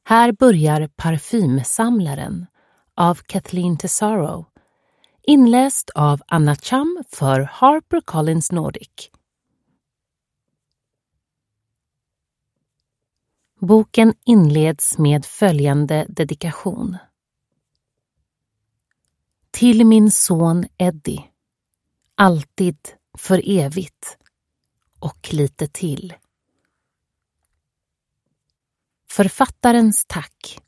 Här börjar Parfymsamlaren av Kathleen Tesaro, inläst av Anna Cham för HarperCollins Nordic. Boken inleds med följande dedikation. Till min son Eddie, alltid för evigt och lite till. Författarens tack.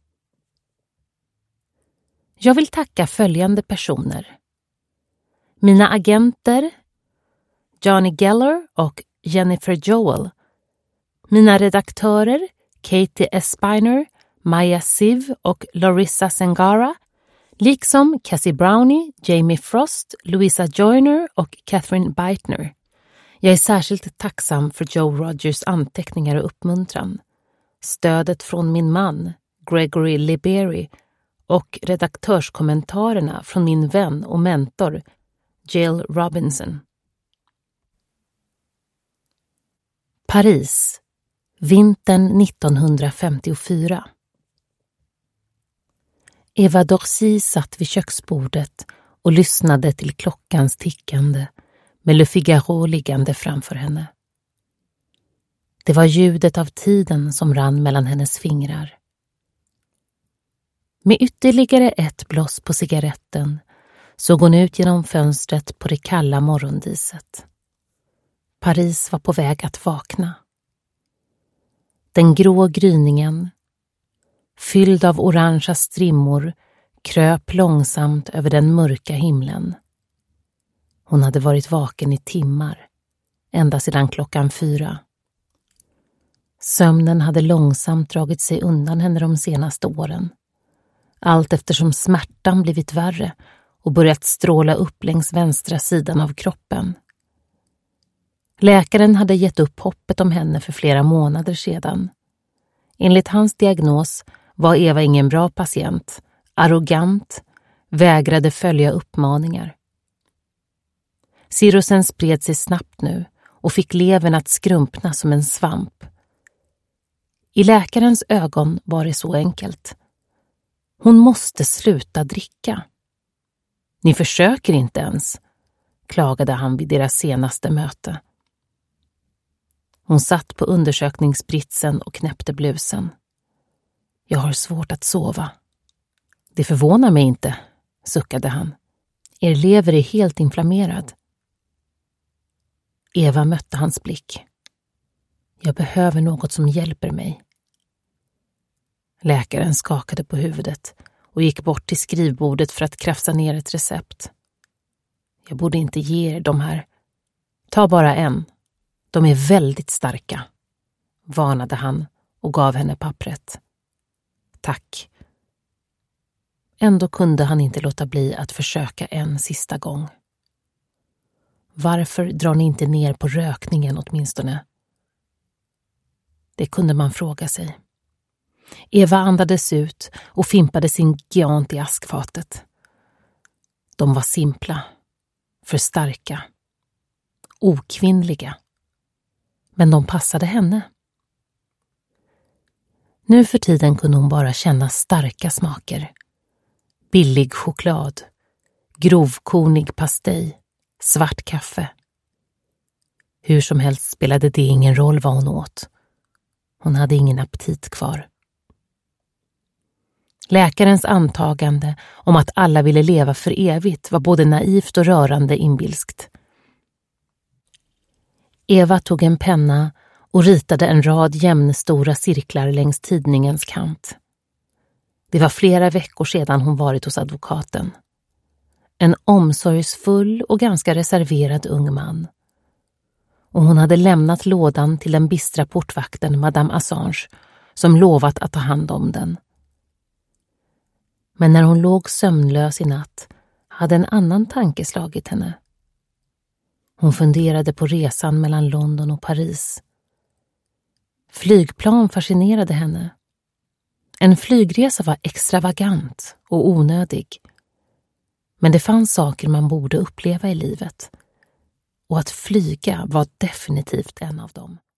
Jag vill tacka följande personer. Mina agenter, Johnny Geller och Jennifer Joel. Mina redaktörer, Katie Espiner, Maya Siv och Larissa Sengara, liksom Cassie Brownie, Jamie Frost, Louisa Joyner och Catherine Beitner. Jag är särskilt tacksam för Joe Rogers anteckningar och uppmuntran. Stödet från min man, Gregory Liberi, och redaktörskommentarerna från min vän och mentor, Jill Robinson. Paris, vintern 1954. Eva Dorcy satt vid köksbordet och lyssnade till klockans tickande med Le Figaro liggande framför henne. Det var ljudet av tiden som rann mellan hennes fingrar. Med ytterligare ett bloss på cigaretten såg hon ut genom fönstret på det kalla morgondiset. Paris var på väg att vakna. Den grå gryningen, fylld av orangea strimmor, kröp långsamt över den mörka himlen. Hon hade varit vaken i timmar, ända sedan 4:00. Sömnen hade långsamt dragit sig undan henne de senaste åren. Allt eftersom smärtan blivit värre och börjat stråla upp längs vänstra sidan av kroppen. Läkaren hade gett upp hoppet om henne för flera månader sedan. Enligt hans diagnos var Eva ingen bra patient, arrogant, vägrade följa uppmaningar. Cirrosen spred sig snabbt nu och fick levern att skrumpna som en svamp. I läkarens ögon var det så enkelt. Hon måste sluta dricka. Ni försöker inte ens, klagade han vid deras senaste möte. Hon satt på undersökningsbritsen och knäppte blusen. Jag har svårt att sova. Det förvånar mig inte, suckade han. Er lever är helt inflammerad. Eva mötte hans blick. Jag behöver något som hjälper mig. Läkaren skakade på huvudet och gick bort till skrivbordet för att krafsa ner ett recept. Jag borde inte ge er de här. Ta bara en. De är väldigt starka, varnade han och gav henne pappret. Tack. Ändå kunde han inte låta bli att försöka en sista gång. Varför drar ni inte ner på rökningen åtminstone? Det kunde man fråga sig. Eva andades ut och fimpade sin giant i askfatet. De var simpla, för starka, okvinnliga. Men de passade henne. Nu för tiden kunde hon bara känna starka smaker. Billig choklad, grovkornig pastej, svart kaffe. Hur som helst spelade det ingen roll vad hon åt. Hon hade ingen aptit kvar. Läkarens antagande om att alla ville leva för evigt var både naivt och rörande inbilskt. Eva tog en penna och ritade en rad jämnstora cirklar längs tidningens kant. Det var flera veckor sedan hon varit hos advokaten. En omsorgsfull och ganska reserverad ung man. Och hon hade lämnat lådan till den bistra portvakten Madame Assange som lovat att ta hand om den. Men när hon låg sömnlös i natt hade en annan tanke slagit henne. Hon funderade på resan mellan London och Paris. Flygplan fascinerade henne. En flygresa var extravagant och onödig. Men det fanns saker man borde uppleva i livet. Och att flyga var definitivt en av dem.